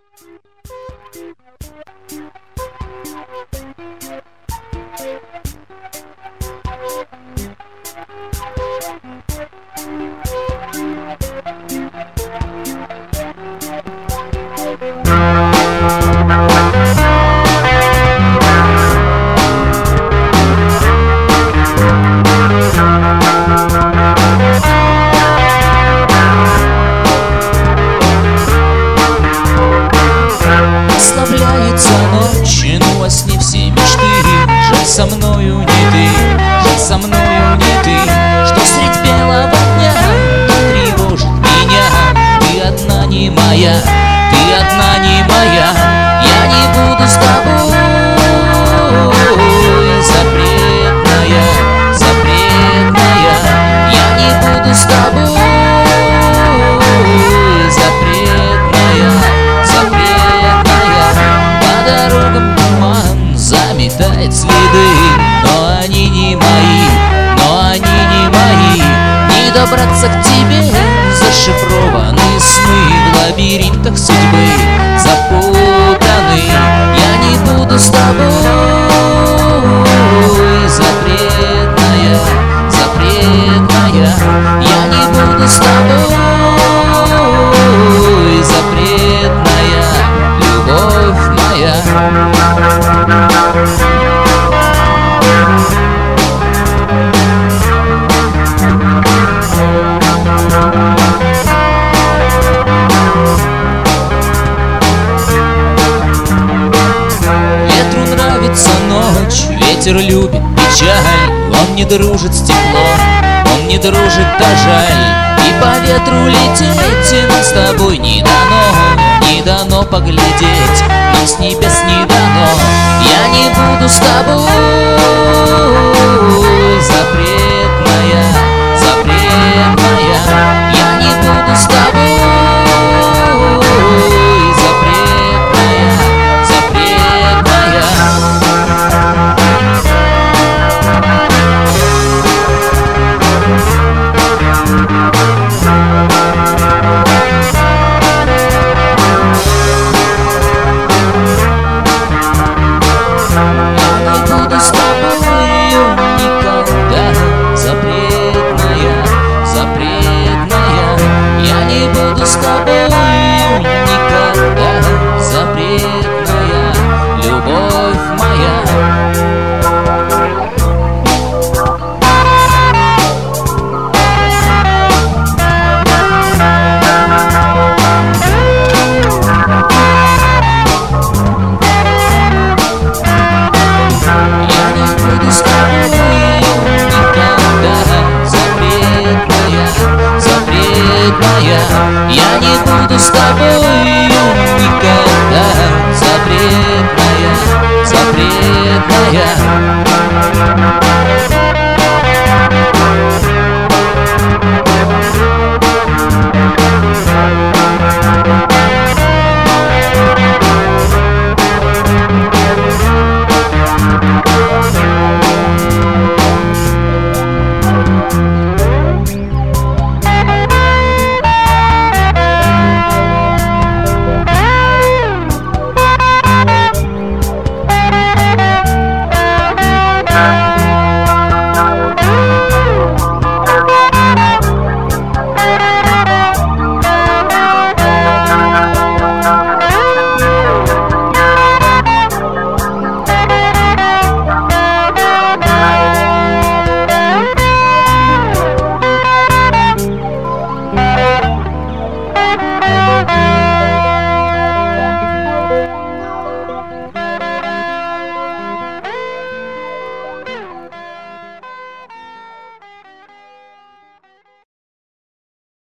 Ослабляется ночь, но во сне все мечты. Жаль, со мною не ты, жаль, со мною не ты, что средь белого дня тревожит меня. Ты одна не моя, ты одна не моя. Я не буду с тобой, запретная, запретная. Я не буду с тобой, запретная, запретная. По дорогам туман заметает следы, но они не мои, но они не мои. Не добраться к тебе, зашифрованы сны в лабиринтах судьбы, запутаны. Я не буду с тобой, запретная, запретная. Я не буду с тобой, запретная, любовь моя. Ветру нравится ночь, ветер любит печаль. Он не дружит с теплом, он не дружит, да жаль. И по ветру лететь нам с тобой не дано, не дано поглядеть, нам с небес не дано. Я не буду с тобой, запретная, запретная. Я не буду с тобой, запретная, запретная. С тобою никогда, запретная, любовь моя. Я не буду с тобою никогда, запретная, запретная. Я не буду с тобой.